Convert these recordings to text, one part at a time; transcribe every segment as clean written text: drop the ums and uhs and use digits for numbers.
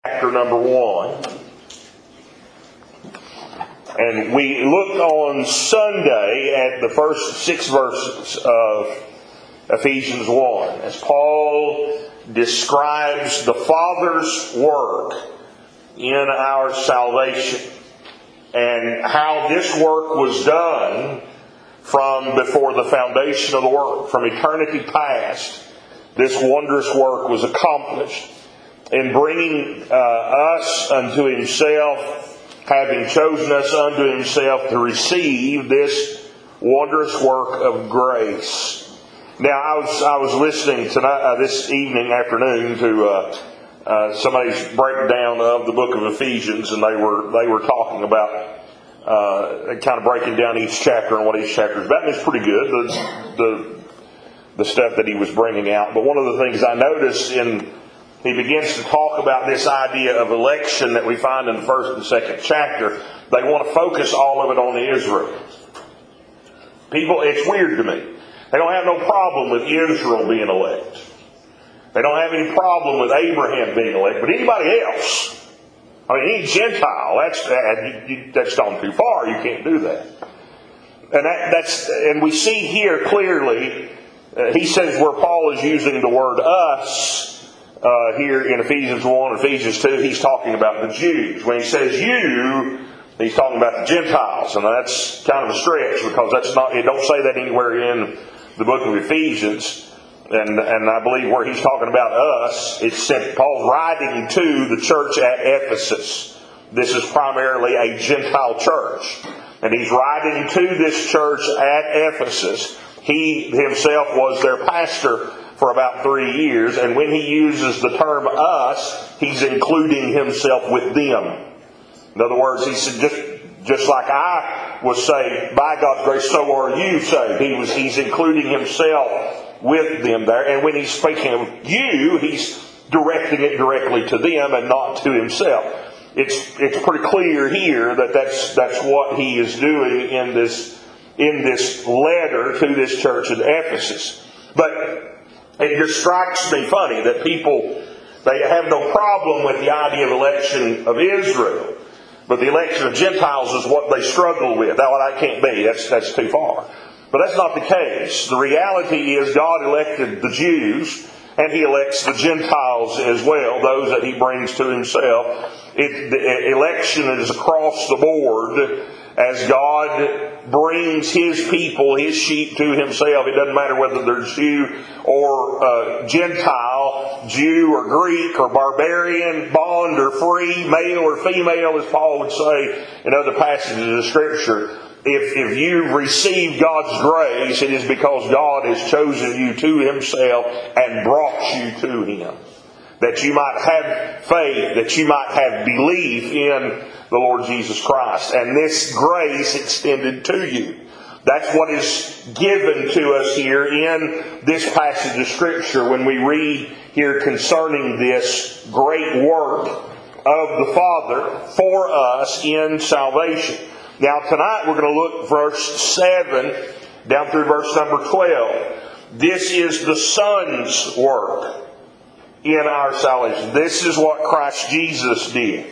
chapter number 1. And we looked on Sunday at the first 6 verses of Ephesians 1 as Paul describes the Father's work in our salvation and how this work was done from before the foundation of the world. From eternity past, this wondrous work was accomplished in bringing us unto Himself, having chosen us unto Himself to receive this wondrous work of grace. Now, I was listening tonight, this afternoon, to somebody's breakdown of the book of Ephesians, and they were talking about kind of breaking down each chapter and what each chapter is about. And it's pretty good, the stuff that he was bringing out. But one of the things I noticed he begins to talk about this idea of election that we find in the first and second chapter. They want to focus all of it on Israel. People, it's weird to me. They don't have no problem with Israel being elect. They don't have any problem with Abraham being elect. But anybody else, any Gentile, that's gone too far. You can't do that. And we see here clearly, he says where Paul is using the word us, here in Ephesians 1, Ephesians 2, he's talking about the Jews. When he says you, he's talking about the Gentiles. And that's kind of a stretch because it don't say that anywhere in the book of Ephesians. And I believe where he's talking about us, it's Paul's writing to the church at Ephesus. This is primarily a Gentile church. And he's writing to this church at Ephesus. He himself was their pastor for about 3 years, and when he uses the term us, he's including himself with them. In other words, he said, just like I was saved by God's grace, so are you saved. He's including himself with them there, and when he's speaking of you, he's directing it directly to them and not to himself. It's pretty clear here that that's what he is doing in this letter to this church at Ephesus. But it just strikes me funny that people, they have no problem with the idea of election of Israel. But the election of Gentiles is what they struggle with. That can't be. That's too far. But that's not the case. The reality is God elected the Jews, and He elects the Gentiles as well, those that He brings to Himself. The election is across the board as God brings His people, His sheep to Himself. It doesn't matter whether they're Jew or Gentile, Jew or Greek or barbarian, bond or free, male or female, as Paul would say in other passages of Scripture. If you've received God's grace, it is because God has chosen you to Himself and brought you to Him. That you might have faith, that you might have belief in the Lord Jesus Christ. And this grace extended to you. That's what is given to us here in this passage of Scripture when we read here concerning this great work of the Father for us in salvation. Now tonight we're going to look verse 7 down through verse number 12. This is the Son's work in our salvation. This is what Christ Jesus did.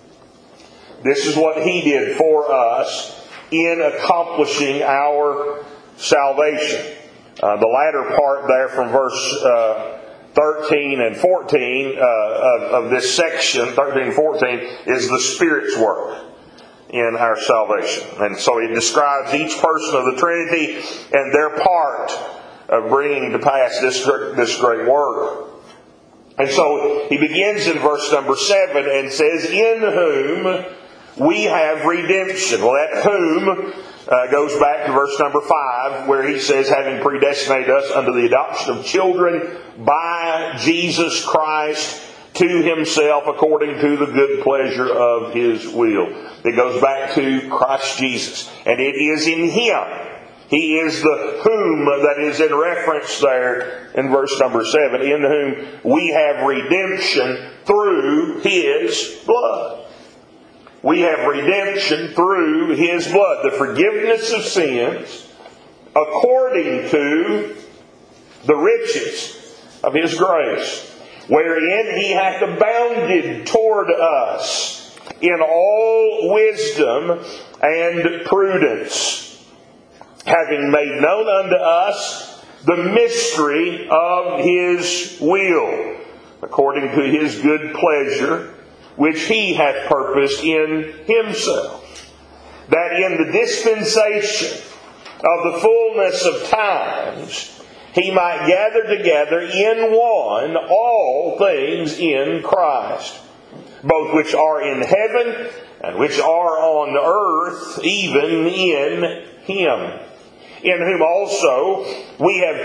This is what He did for us in accomplishing our salvation. The latter part there from verse 13 and 14 of this section, 13 and 14, is the Spirit's work in our salvation. And so it describes each person of the Trinity and their part of bringing to pass this great work. And so he begins in verse number 7 and says, in whom we have redemption. Well, that whom goes back to verse number 5 where he says, having predestinated us unto the adoption of children by Jesus Christ to Himself according to the good pleasure of His will. It goes back to Christ Jesus. And it is in Him. He is the whom that is in reference there in verse number 7. In whom we have redemption through His blood. We have redemption through His blood. The forgiveness of sins according to the riches of His grace. wherein He hath abounded toward us in all wisdom and prudence, having made known unto us the mystery of His will, according to His good pleasure, which He hath purposed in Himself, that in the dispensation of the fullness of times He might gather together in one all things in Christ, both which are in heaven and which are on earth, even in Him, in whom also we have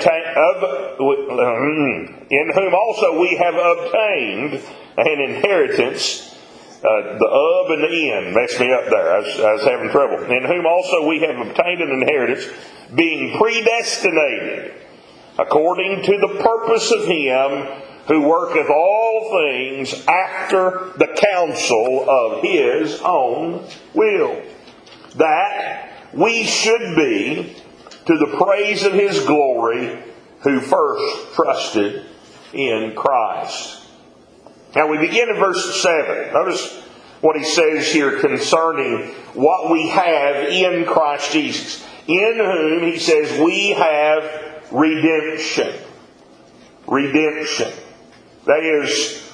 obtained an inheritance. The and the in messed me up there. I was having trouble. In whom also we have obtained an inheritance, being predestinated according to the purpose of Him who worketh all things after the counsel of His own will, that we should be to the praise of His glory, who first trusted in Christ. Now we begin in verse 7. Notice what he says here concerning what we have in Christ Jesus, in whom, he says, we have redemption. Redemption. That is,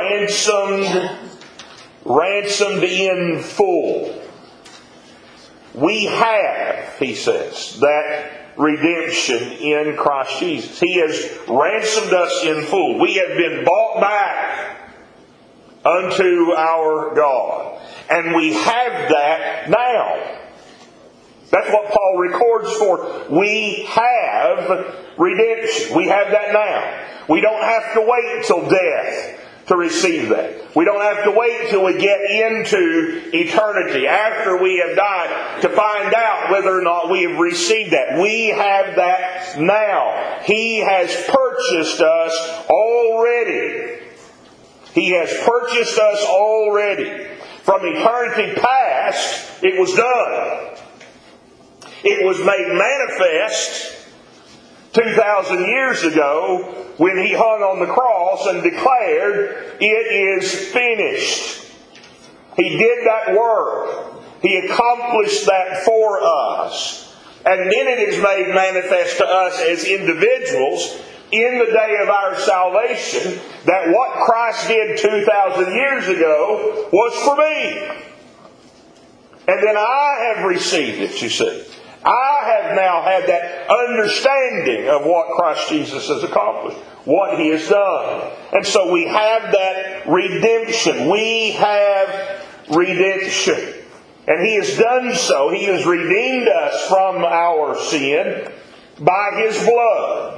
ransomed in full. We have, he says, that redemption in Christ Jesus. He has ransomed us in full. We have been bought back unto our God. And we have that now. That's what Paul records for. We have redemption. We have that now. We don't have to wait till death to receive that. We don't have to wait till we get into eternity after we have died to find out whether or not we have received that. We have that now. He has purchased us already. He has purchased us already. From eternity past, it was done. It was made manifest 2,000 years ago when He hung on the cross and declared, "It is finished." He did that work. He accomplished that for us. And then it is made manifest to us as individuals in the day of our salvation that what Christ did 2,000 years ago was for me. And then I have received it, you see. I have now had that understanding of what Christ Jesus has accomplished, what He has done. And so we have that redemption. We have redemption. And He has done so. He has redeemed us from our sin by His blood.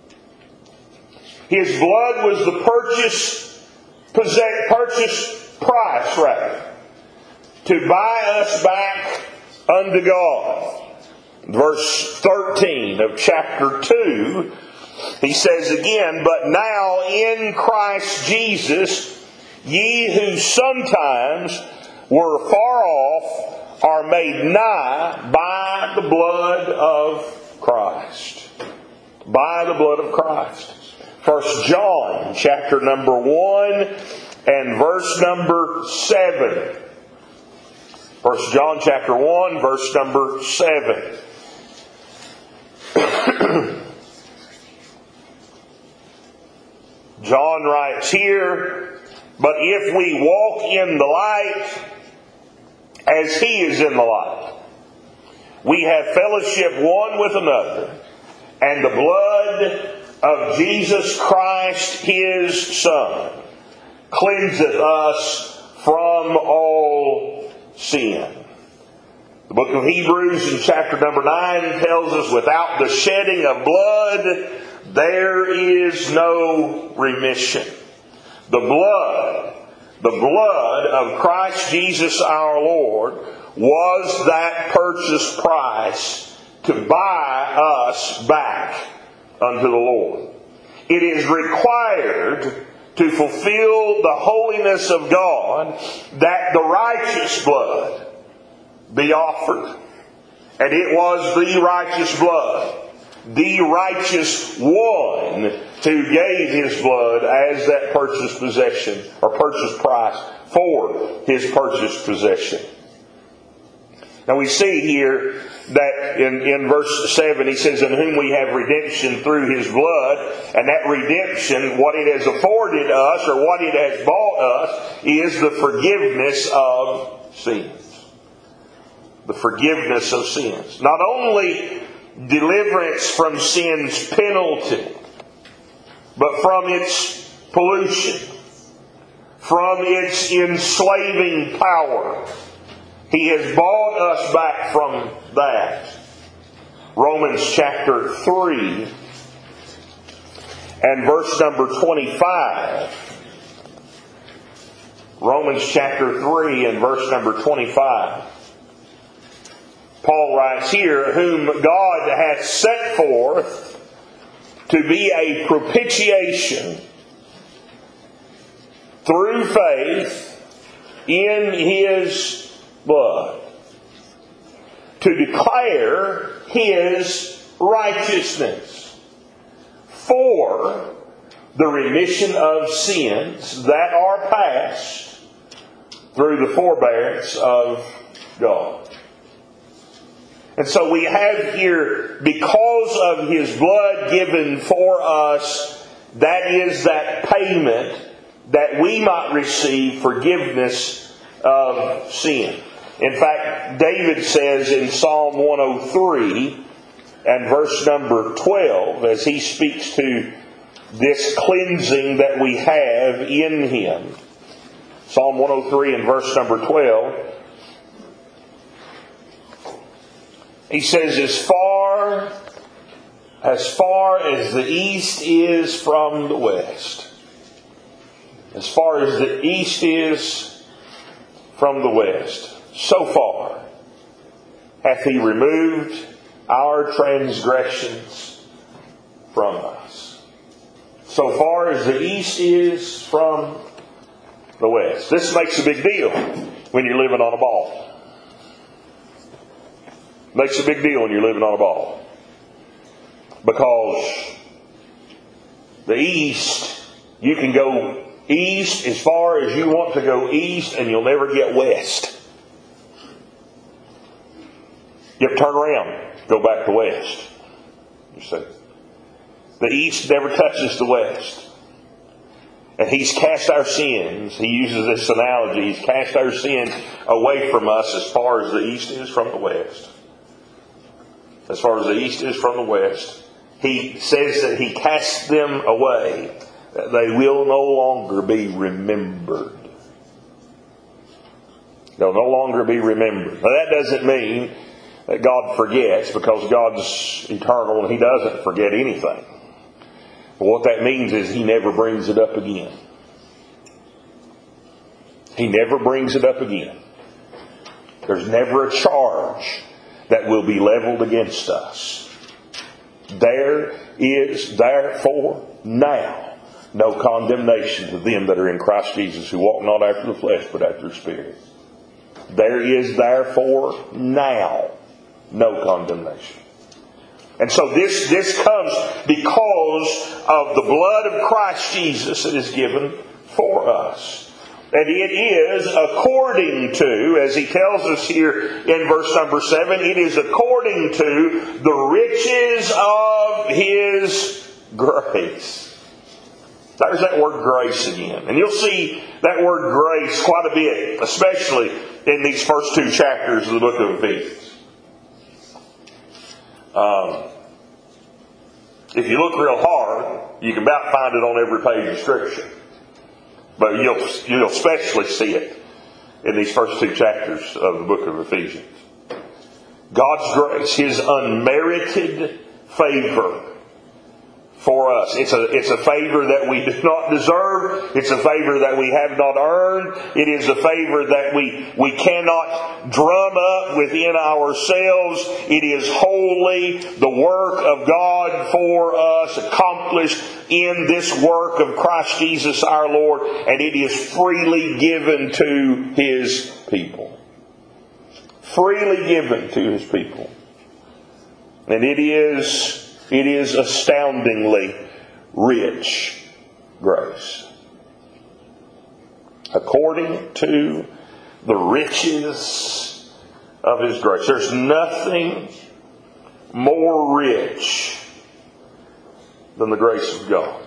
His blood was the purchase price, to buy us back unto God. Verse 13 of chapter 2, he says again, "But now in Christ Jesus, ye who sometimes were far off are made nigh by the blood of Christ." By the blood of Christ. 1 John chapter number 1 and verse number 7. 1 John chapter 1 verse number 7. John writes here, "But if we walk in the light as He is in the light, we have fellowship one with another, and the blood of Jesus Christ, His Son, cleanseth us from all sin." The book of Hebrews in chapter number 9 tells us, "Without the shedding of blood, there is no remission." The blood of Christ Jesus our Lord was that purchase price to buy us back unto the Lord. It is required to fulfill the holiness of God that the righteous blood be offered. And it was the righteous blood the righteous one who gave His blood as that purchased possession, or purchased price for His purchased possession. Now we see here that in verse 7 he says, in whom we have redemption through His blood. And that redemption, what it has afforded us, or what it has bought us, is the forgiveness of sins. The forgiveness of sins. Not only deliverance from sin's penalty, but from its pollution, from its enslaving power. He has bought us back from that. Romans chapter 3 and verse number 25. Romans chapter 3 and verse number 25. Paul writes here, whom God hath set forth to be a propitiation through faith in His blood, to declare His righteousness for the remission of sins that are past through the forbearance of God. And so we have here, because of His blood given for us, that is that payment that we might receive forgiveness of sin. In fact, David says in Psalm 103 and verse number 12, as he speaks to this cleansing that we have in Him. Psalm 103 and verse number 12. He says, as far as the east is from the west. As far as the east is from the west. So far hath He removed our transgressions from us. So far as the east is from the west. This makes a big deal when you're living on a ball. Makes a big deal when you're living on a ball. Because the east, you can go east as far as you want to go east and you'll never get west. You have to turn around, go back to west. You see. The east never touches the west. And He's cast our sins. He uses this analogy. He's cast our sins away from us as far as the east is from the west. As far as the east is from the west. He says that He casts them away, that they will no longer be remembered. They'll no longer be remembered. Now that doesn't mean that God forgets, because God's eternal and He doesn't forget anything. But what that means is He never brings it up again. He never brings it up again. There's never a charge that will be leveled against us. There is therefore now no condemnation to them that are in Christ Jesus, who walk not after the flesh but after the Spirit. There is therefore now no condemnation. And so this comes because of the blood of Christ Jesus that is given for us. And it is according to, as he tells us here in verse number 7, it is according to the riches of His grace. There's that word grace again. And you'll see that word grace quite a bit, especially in these first 2 chapters of the book of Ephesians. If you look real hard, you can about find it on every page of Scripture. But you'll especially see it in these first 2 chapters of the book of Ephesians. God's grace, His unmerited favor for us. It's a favor that we do not deserve. It's a favor that we have not earned. It is a favor that we cannot drum up within ourselves. It is wholly the work of God for us, accomplished in this work of Christ Jesus our Lord, and it is freely given to His people. Freely given to His people. And it is It is astoundingly rich grace. According to the riches of His grace. There's nothing more rich than the grace of God.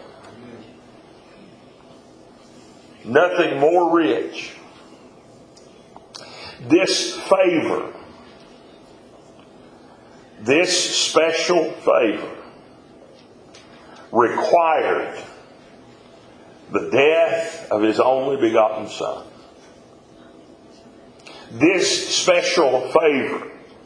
Nothing more rich. This favor, this special favor, required the death of His only begotten Son. This special favor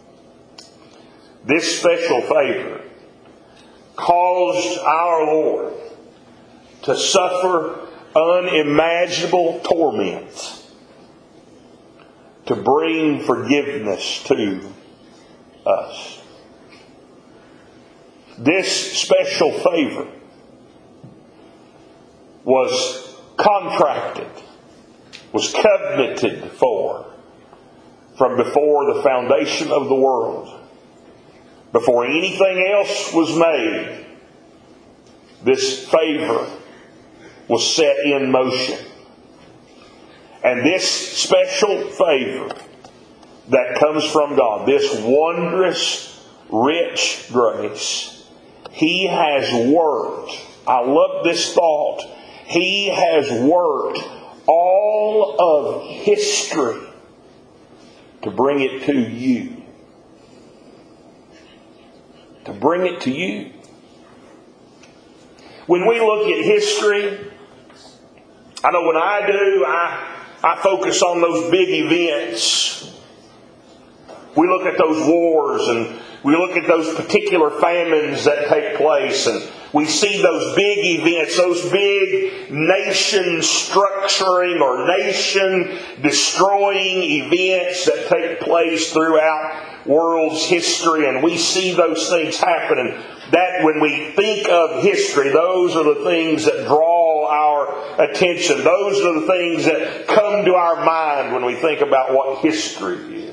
caused our Lord to suffer unimaginable torment to bring forgiveness to us. This special favor was contracted, was covenanted for from before the foundation of the world. Before anything else was made, this favor was set in motion. And this special favor that comes from God, this wondrous, rich grace, He has worked. I love this thought. He has worked all of history to bring it to you. To bring it to you. When we look at history, I know when I do, I focus on those big events. We look at those wars and we look at those particular famines that take place, and we see those big events, those big nation structuring or nation destroying events that take place throughout world's history, and we see those things happen. And that when we think of history, those are the things that draw our attention. Those are the things that come to our mind when we think about what history is.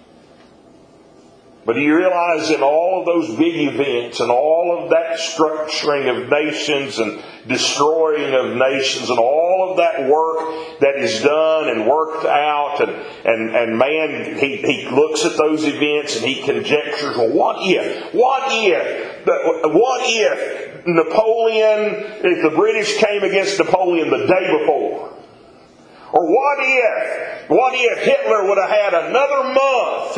But do you realize in all of those big events and all of that structuring of nations and destroying of nations and all of that work that is done and worked out, and man, he looks at those events and he conjectures, well, what if Napoleon, if the British came against Napoleon the day before? Or what if Hitler would have had another month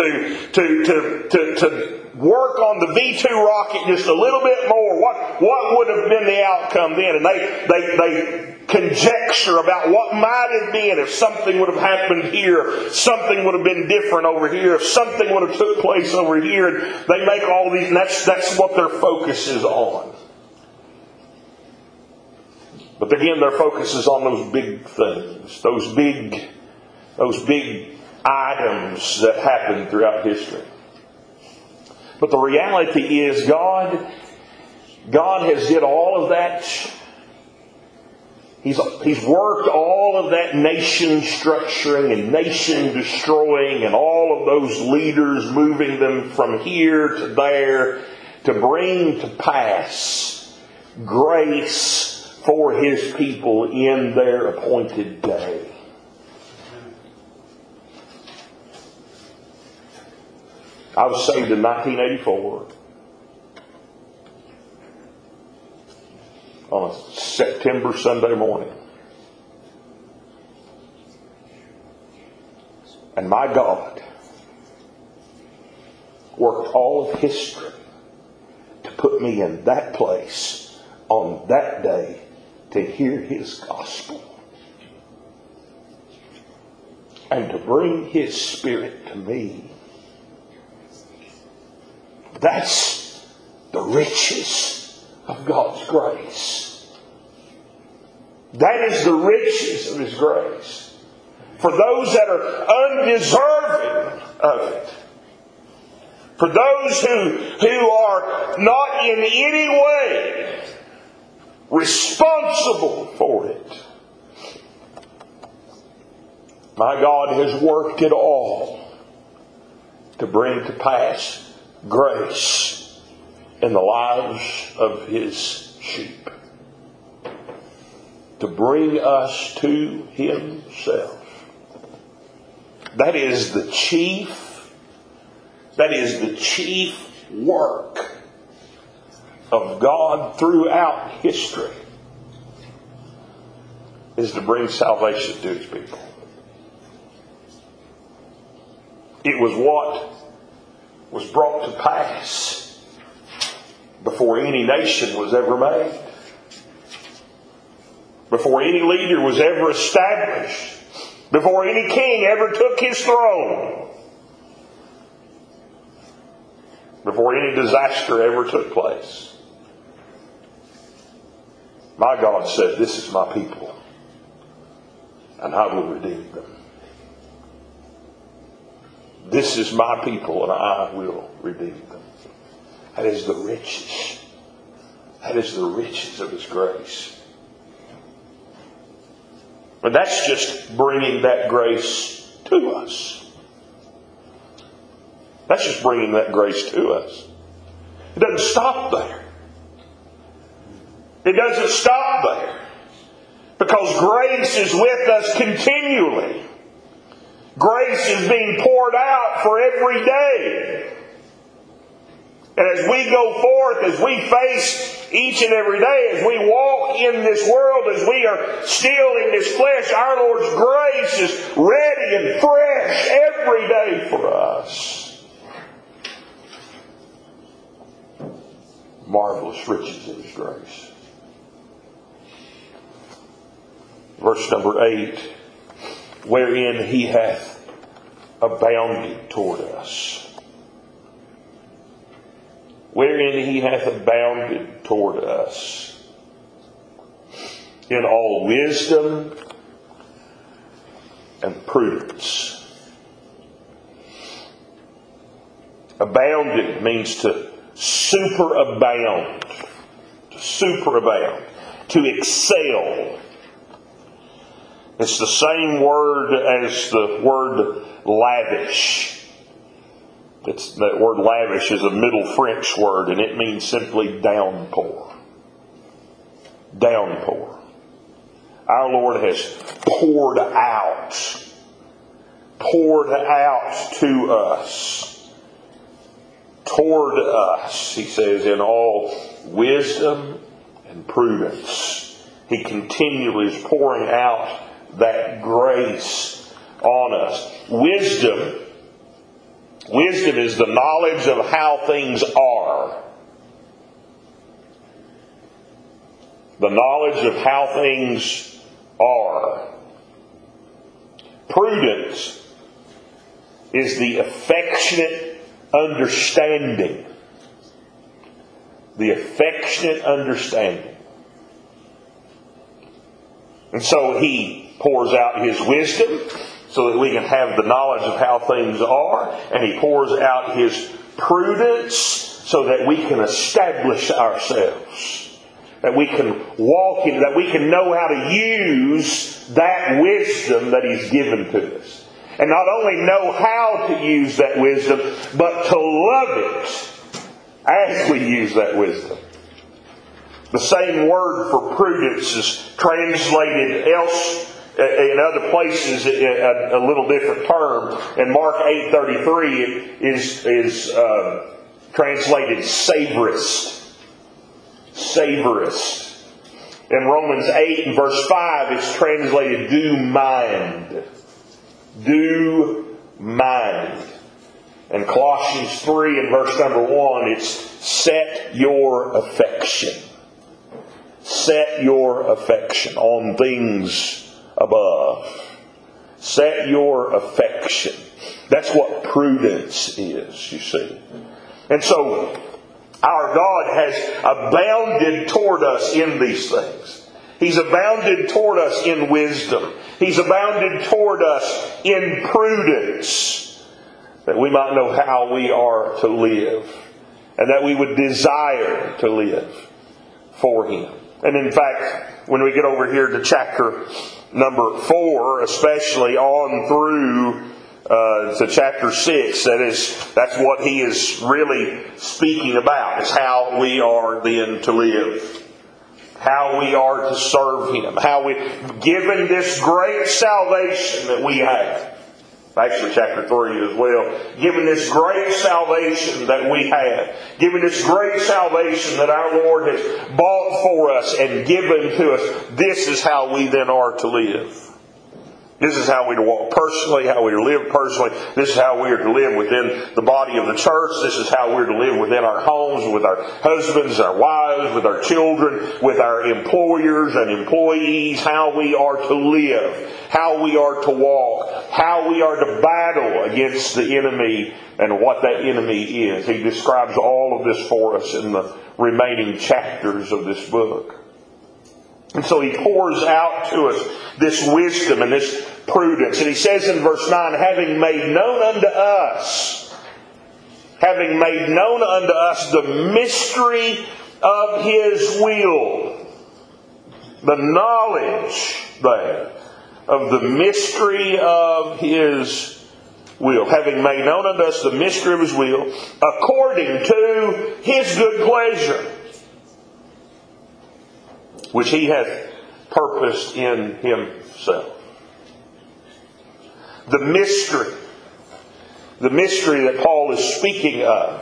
to work on the V-2 rocket just a little bit more? What would have been the outcome then? And they conjecture about what might have been if something would have happened here, something would have been different over here, if something would have took place over here. And they make all these, and that's what their focus is on. But again, their focus is on those big things, those big items that happen throughout history. But the reality is God has did all of that. He's worked all of that nation structuring and nation destroying and all of those leaders moving them from here to there to bring to pass grace for His people in their appointed day. I was saved in 1984 on a September Sunday morning. And my God worked all of history to put me in that place on that day to hear His gospel and to bring His Spirit to me. That's the riches of God's grace. That is the riches of His grace. For those that are undeserving of it. For those who are not in any way responsible for it. My God has worked it all to bring to pass grace in the lives of His sheep. To bring us to Himself. That is the chief work of God throughout history, is to bring salvation to His people. It was what was brought to pass before any nation was ever made, before any leader was ever established, before any king ever took his throne, before any disaster ever took place. My God said, "This is my people, and I will redeem them. This is my people, and I will redeem them." That is the riches. That is the riches of His grace. But that's just bringing that grace to us. That's just bringing that grace to us. It doesn't stop there. It doesn't stop there. Because grace is with us continually. Grace is being poured out for every day. And as we go forth, as we face each and every day, as we walk in this world, as we are still in this flesh, our Lord's grace is ready and fresh every day for us. Marvelous riches in His grace. Verse number 8, wherein He hath abounded toward us. Wherein He hath abounded toward us. In all wisdom and prudence. Abounded means to superabound. To superabound. To excel. It's the same word as the word lavish. That word lavish is a Middle French word, and it means simply downpour. Downpour. Our Lord has poured out to us, toward us, He says, in all wisdom and prudence. He continually is pouring out that grace on us. Wisdom is the knowledge of how things are. The knowledge of how things are. Prudence is the affectionate understanding. The affectionate understanding. And so He pours out His wisdom so that we can have the knowledge of how things are. And He pours out His prudence so that we can establish ourselves. That we can walk in, that we can know how to use that wisdom that He's given to us. And not only know how to use that wisdom, but to love it as we use that wisdom. The same word for prudence is translated in other places a little different term. In Mark 8:33 it is translated savorest. Savorest. In Romans 8 and verse 5 it's translated due mind. Due mind. In Colossians 3 and verse number 1 it's set your affection. Set your affection on things above. Set your affection. That's what prudence is, you see. And so, our God has abounded toward us in these things. He's abounded toward us in wisdom. He's abounded toward us in prudence. That we might know how we are to live. And that we would desire to live for Him. And in fact, when we get over here to chapter number 4, especially on through to chapter 6. That's what he is really speaking about, is how we are then to live. How we are to serve Him. Given this great salvation that we have. Actually, chapter 3 as well. Given this great salvation that we have. Given this great salvation that our Lord has bought for us and given to us. This is how we then are to live. This is how we are to walk personally, how we are to live personally. This is how we are to live within the body of the church. This is how we are to live within our homes, with our husbands, our wives, with our children, with our employers and employees. How we are to live, how we are to walk, how we are to battle against the enemy and what that enemy is. He describes all of this for us in the remaining chapters of this book. And so he pours out to us this wisdom and this prudence. And he says in verse 9, having made known unto us the mystery of His will. The knowledge there of the mystery of His will. Having made known unto us the mystery of His will, according to His good pleasure, which He hath purposed in Himself. The mystery that Paul is speaking of,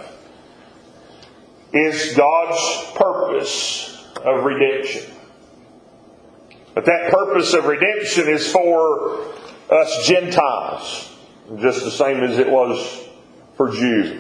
is God's purpose of redemption. But that purpose of redemption is for us Gentiles, just the same as it was for Jews,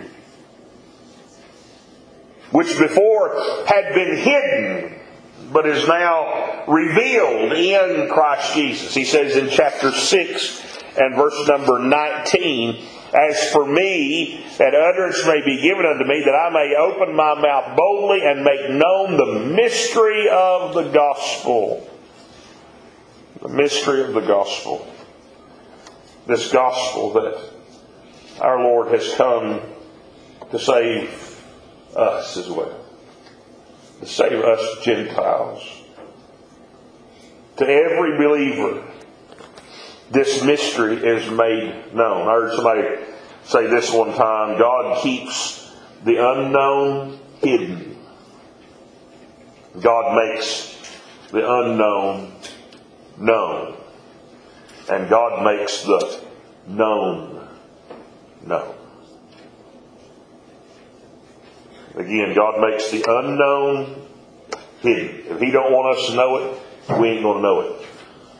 which before had been hidden, but is now revealed in Christ Jesus. He says in chapter 6 and verse number 19, as for me, that utterance may be given unto me, that I may open my mouth boldly and make known the mystery of the gospel. The mystery of the gospel. This gospel that our Lord has come to save us as well. To save us Gentiles. To every believer, this mystery is made known. I heard somebody say this one time, God keeps the unknown hidden. God makes the unknown known. And God makes the known known. Again, God makes the unknown hidden. If He don't want us to know it, we ain't going to know it.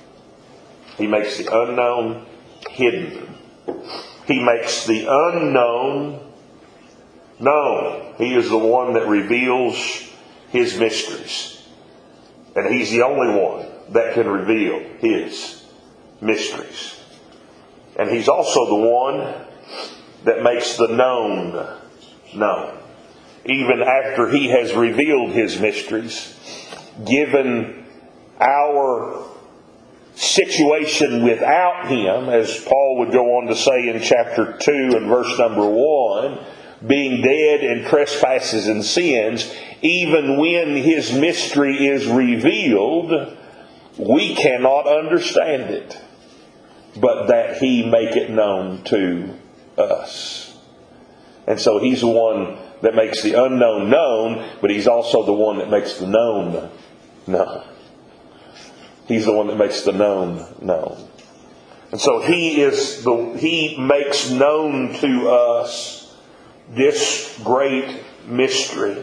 He makes the unknown hidden. He makes the unknown known. He is the one that reveals His mysteries. And He's the only one that can reveal His mysteries. And He's also the one that makes the known known. Even after He has revealed His mysteries, given our situation without Him, as Paul would go on to say in chapter 2 and verse number 1, being dead in trespasses and sins, even when His mystery is revealed, we cannot understand it, but that He make it known to us. And so He's the one that makes the unknown known, but He's also the one that makes the known known. He's the one that makes the known known. And so He makes known to us this great mystery.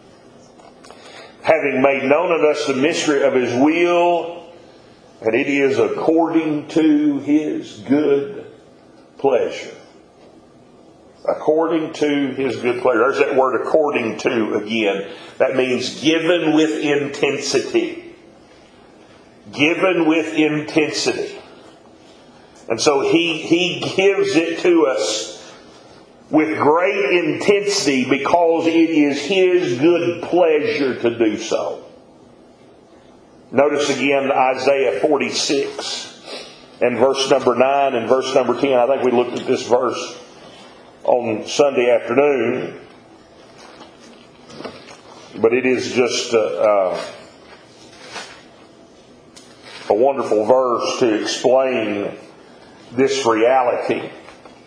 Having made known unto us the mystery of His will, and it is according to His good pleasure. According to His good pleasure. There's that word according to again. That means given with intensity. Given with intensity. And so He gives it to us with great intensity because it is His good pleasure to do so. Notice again Isaiah 46 and verse number 9 and verse number 10. I think we looked at this verse on Sunday afternoon. But it is just a wonderful verse to explain this reality.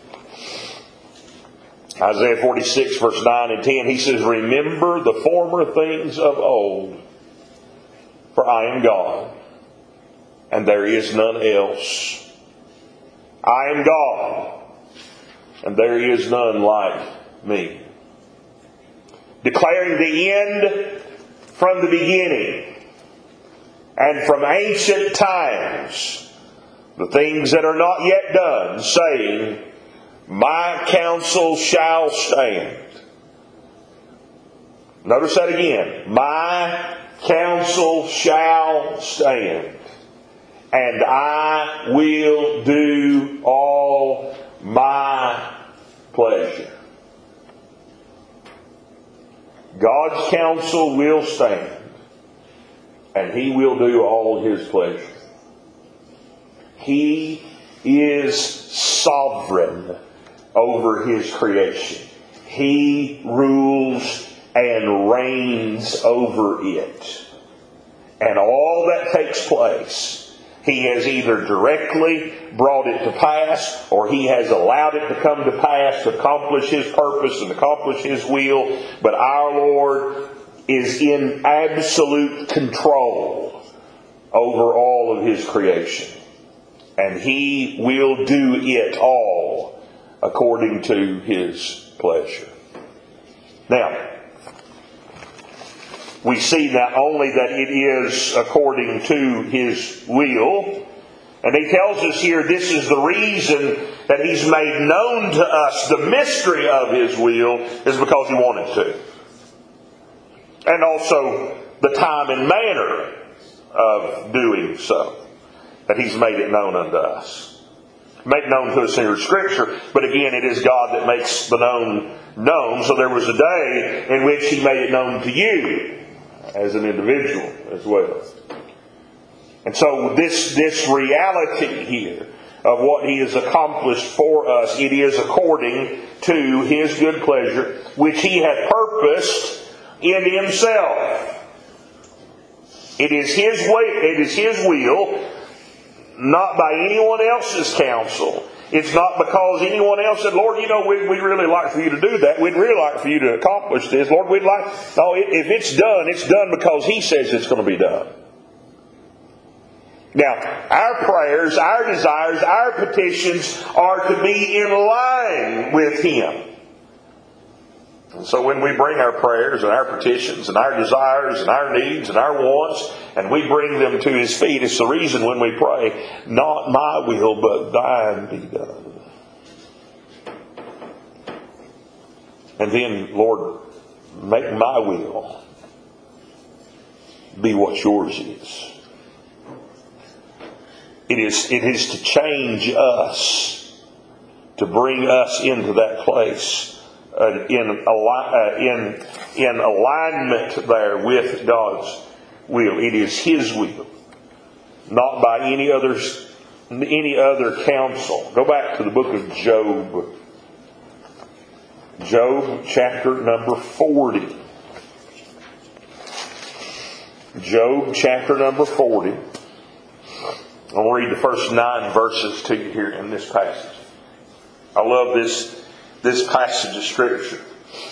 Isaiah 46 verse 9 and 10, he says, remember the former things of old, for I am God, and there is none else. I am God, and there is none like me. Declaring the end from the beginning, and from ancient times, the things that are not yet done, saying, my counsel shall stand. Notice that again. My counsel shall stand, and I will do all my pleasure. God's counsel will stand, and He will do all His pleasure. He is sovereign over His creation. He rules and reigns over it. And all that takes place, He has either directly brought it to pass, or He has allowed it to come to pass to accomplish His purpose and accomplish His will. But our Lord is in absolute control over all of His creation. And He will do it all according to His pleasure. Now, we see not only that it is according to His will, and He tells us here this is the reason that He's made known to us the mystery of His will is because He wanted to. And also the time and manner of doing so, that He's made it known unto us. Made known to us in Scripture, but again, it is God that makes the known. So there was a day in which He made it known to you as an individual as well. And so this reality here of what He has accomplished for us, it is according to His good pleasure, which He hath purposed in Himself. It is His way, it is His will, not by anyone else's counsel. It's not because anyone else said, Lord, we'd really like for you to do that. We'd really like for you to accomplish this. Lord, we'd like... No, if it's done because He says it's going to be done. Now, our prayers, our desires, our petitions are to be in line with Him. And so when we bring our prayers and our petitions and our desires and our needs and our wants, and we bring them to His feet, it's the reason when we pray, not my will, but thine be done. And then, Lord, make my will be what yours is. It is to change us, to bring us into that place. In alignment there with God's will. It is His will, not by any other counsel. Go back to the book of Job. Job chapter number 40. Job chapter number 40. I'll read the first 9 verses to you here in this passage. I love this passage of Scripture.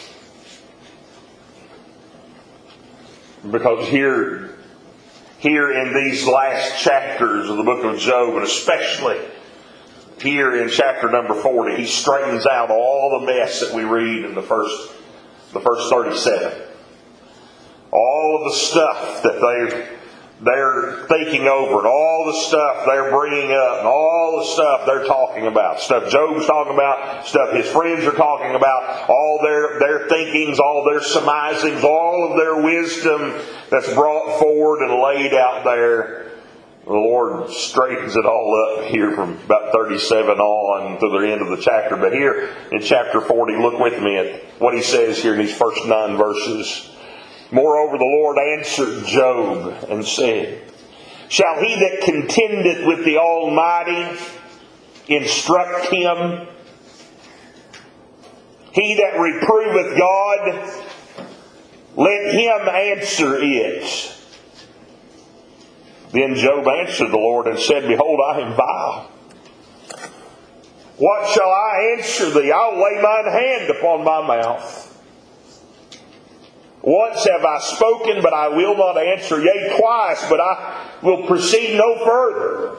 Because here in these last chapters of the book of Job, and especially here in chapter number 40, he straightens out all the mess that we read in the first 37. All of the stuff that they're thinking over, and all the stuff they're bringing up, and all the stuff they're talking about, stuff Job's talking about, stuff his friends are talking about, all their thinkings, all their surmisings, all of their wisdom that's brought forward and laid out there. The Lord straightens it all up here from about 37 on to the end of the chapter. But here in chapter 40, look with me at what he says here in these first 9 verses. Moreover, the Lord answered Job and said, shall he that contendeth with the Almighty instruct him? He that reproveth God, let him answer it. Then Job answered the Lord and said, behold, I am vile. What shall I answer thee? I'll lay mine hand upon my mouth. Once have I spoken, but I will not answer. Yea, twice, but I will proceed no further.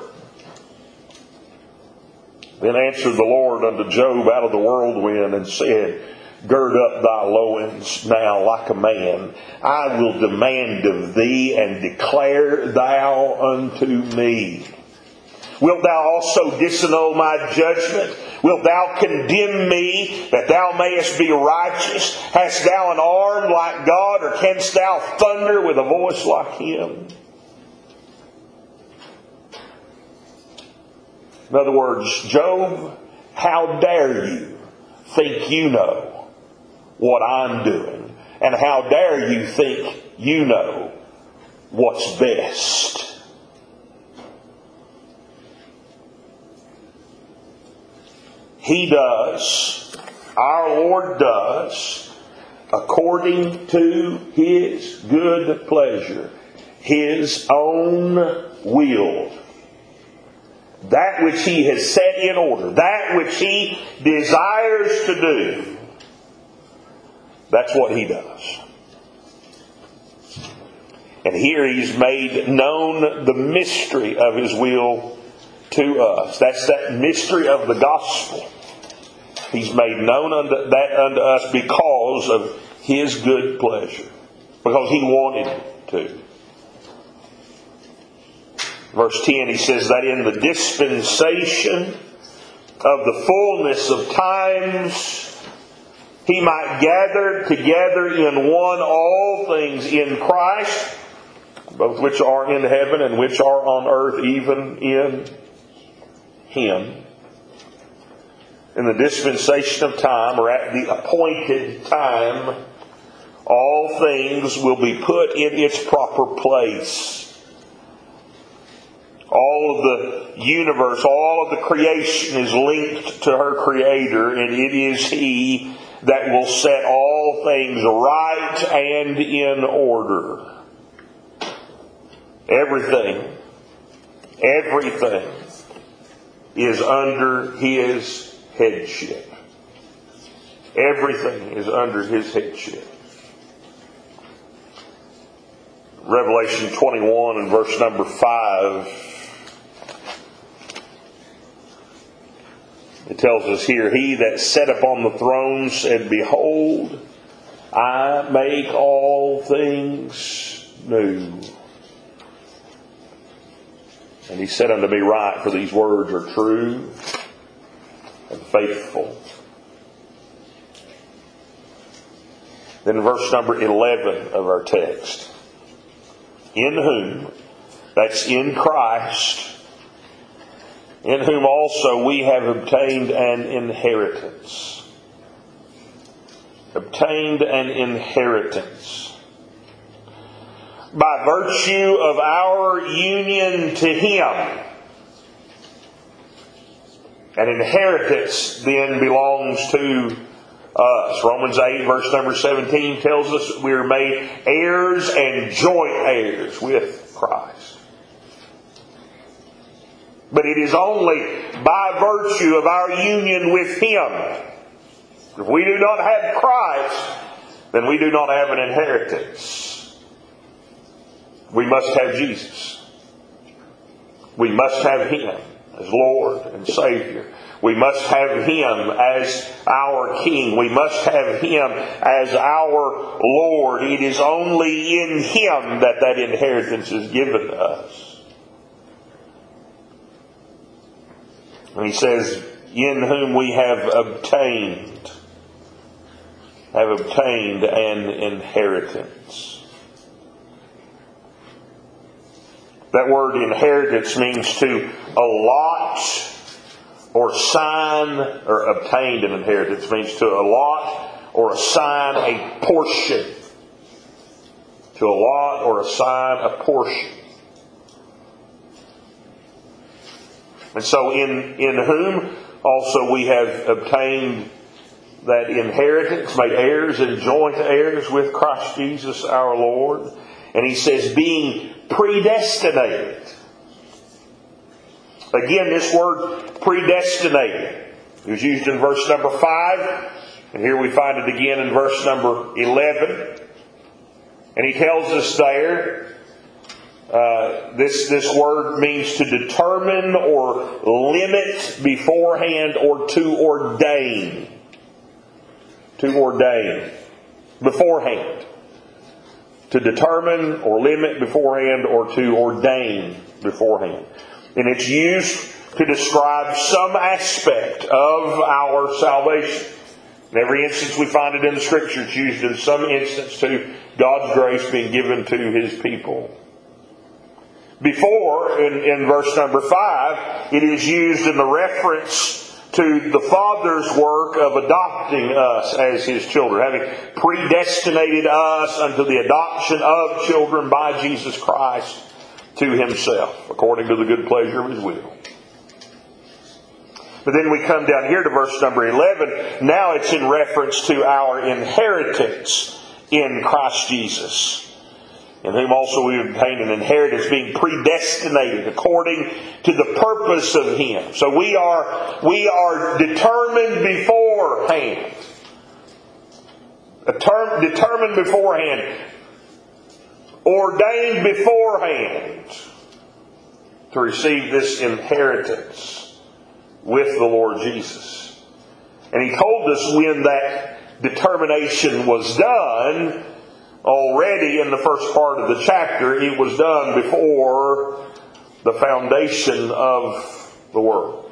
Then answered the Lord unto Job out of the whirlwind and said, Gird up thy loins now like a man. I will demand of thee, and declare thou unto me. Wilt thou also disannul my judgment? Wilt thou condemn me, that thou mayest be righteous? Hast thou an arm like God, or canst thou thunder with a voice like Him? In other words, Job, how dare you think you know what I'm doing? And how dare you think you know what's best? He does, our Lord does, according to His good pleasure, His own will. That which He has set in order, that which He desires to do, that's what He does. And here He's made known the mystery of His will to us. That's that mystery of the gospel. He's made known unto us because of His good pleasure. Because He wanted to. Verse 10, He says that in the dispensation of the fullness of times, He might gather together in one all things in Christ, both which are in heaven and which are on earth, even in Him. In the dispensation of time, or at the appointed time, all things will be put in its proper place. All of the universe, all of the creation is linked to her Creator, and it is He that will set all things right and in order. Everything is under His headship. Everything is under His headship. Revelation 21 and verse number 5. It tells us here, He that sat upon the throne said, Behold, I make all things new. And He said unto me, Write, for these words are true and faithful. Then verse number 11 of our text. In whom, that's in Christ, in whom also we have obtained an inheritance. Obtained an inheritance. By virtue of our union to Him. An inheritance then belongs to us. Romans 8 verse number 17 tells us we are made heirs and joint heirs with Christ. But it is only by virtue of our union with Him. If we do not have Christ, then we do not have an inheritance. We must have Jesus. We must have Him as Lord and Savior. We must have Him as our King. We must have Him as our Lord. It is only in Him that inheritance is given to us. And He says, in whom we have obtained an inheritance. That word inheritance means to allot or sign, or obtained an inheritance means to allot or assign a portion. To allot or assign a portion. And so in whom also we have obtained that inheritance, made heirs and joint heirs with Christ Jesus our Lord. And He says, being predestinated. Again, this word predestinated. It was used in verse number 5. And here we find it again in verse number 11. And he tells us there, this word means to determine or limit beforehand or to ordain. To ordain. Beforehand. To determine or limit beforehand or to ordain beforehand. And it's used to describe some aspect of our salvation. In every instance we find it in the Scripture, it's used in some instance to God's grace being given to His people. Before, in verse number 5, it is used in the reference to the Father's work of adopting us as His children, having predestinated us unto the adoption of children by Jesus Christ to Himself, according to the good pleasure of His will. But then we come down here to verse number 11. Now it's in reference to our inheritance in Christ Jesus, in whom also we obtain an inheritance, being predestinated according to the purpose of Him. So we are determined beforehand. Determined beforehand. Ordained beforehand to receive this inheritance with the Lord Jesus. And He told us when that determination was done. Already in the first part of the chapter, it was done before the foundation of the world.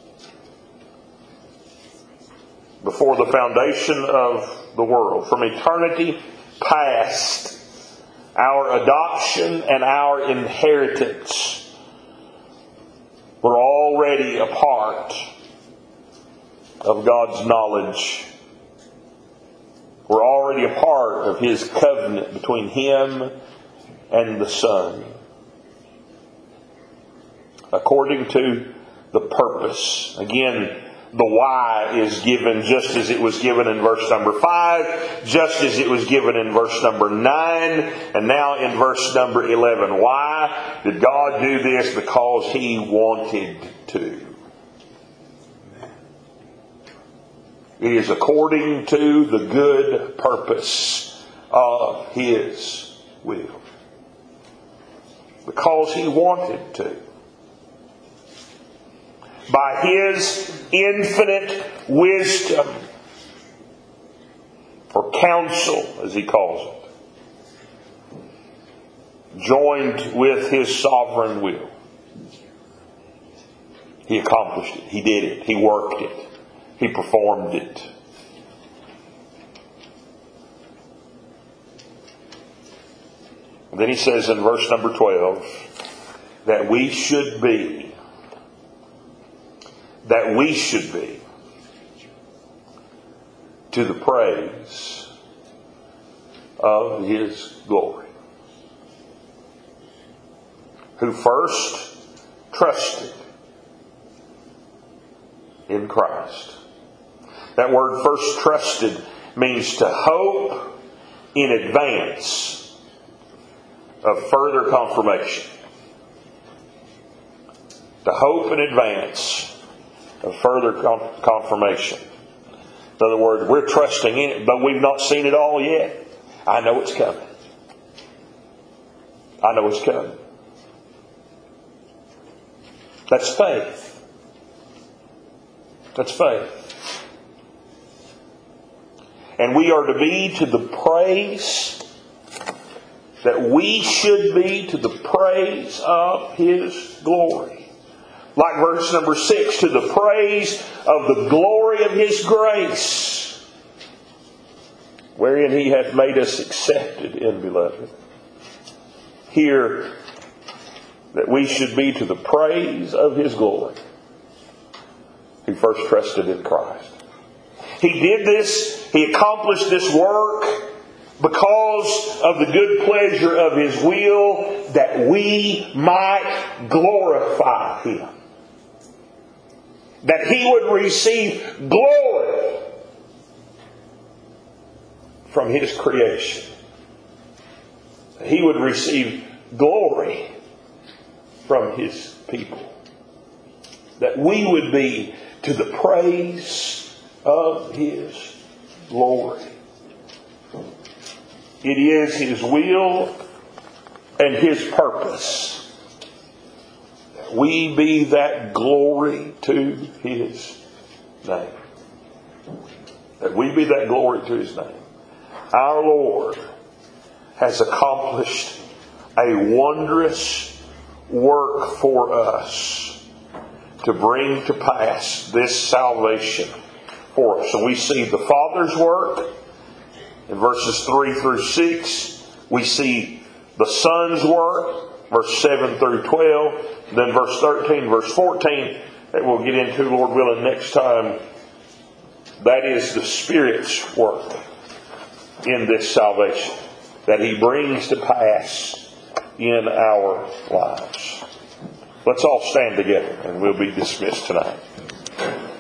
Before the foundation of the world. From eternity past, our adoption and our inheritance were already a part of God's knowledge. We're already a part of His covenant between Him and the Son, according to the purpose. Again, the why is given just as it was given in verse number 5, just as it was given in verse number 9, and now in verse number 11. Why did God do this? Because He wanted to. It is according to the good purpose of His will. Because He wanted to. By His infinite wisdom, or counsel, as He calls it, joined with His sovereign will, He accomplished it. He did it. He worked it. He performed it. And then He says in verse number 12 that we should be to the praise of His glory. Who first trusted in Christ. That word first trusted means to hope in advance of further confirmation. To hope in advance of further confirmation. In other words, we're trusting in it, but we've not seen it all yet. I know it's coming. I know it's coming. That's faith. That's faith. And we are to be to the praise, that we should be to the praise of His glory. Like verse number 6, to the praise of the glory of His grace, wherein He hath made us accepted in Beloved. Here, that we should be to the praise of His glory, who first trusted in Christ. He did this, He accomplished this work because of the good pleasure of His will, that we might glorify Him. That He would receive glory from His creation. That He would receive glory from His people. That we would be to the praise of His glory. It is His will and His purpose that we be that glory to His name. That we be that glory to His name. Our Lord has accomplished a wondrous work for us to bring to pass this salvation for us. So we see the Father's work in verses 3 through 6. We see the Son's work, verse 7 through 12. Then verse 13, verse 14, that we'll get into, Lord willing, next time. That is the Spirit's work in this salvation that He brings to pass in our lives. Let's all stand together and we'll be dismissed tonight.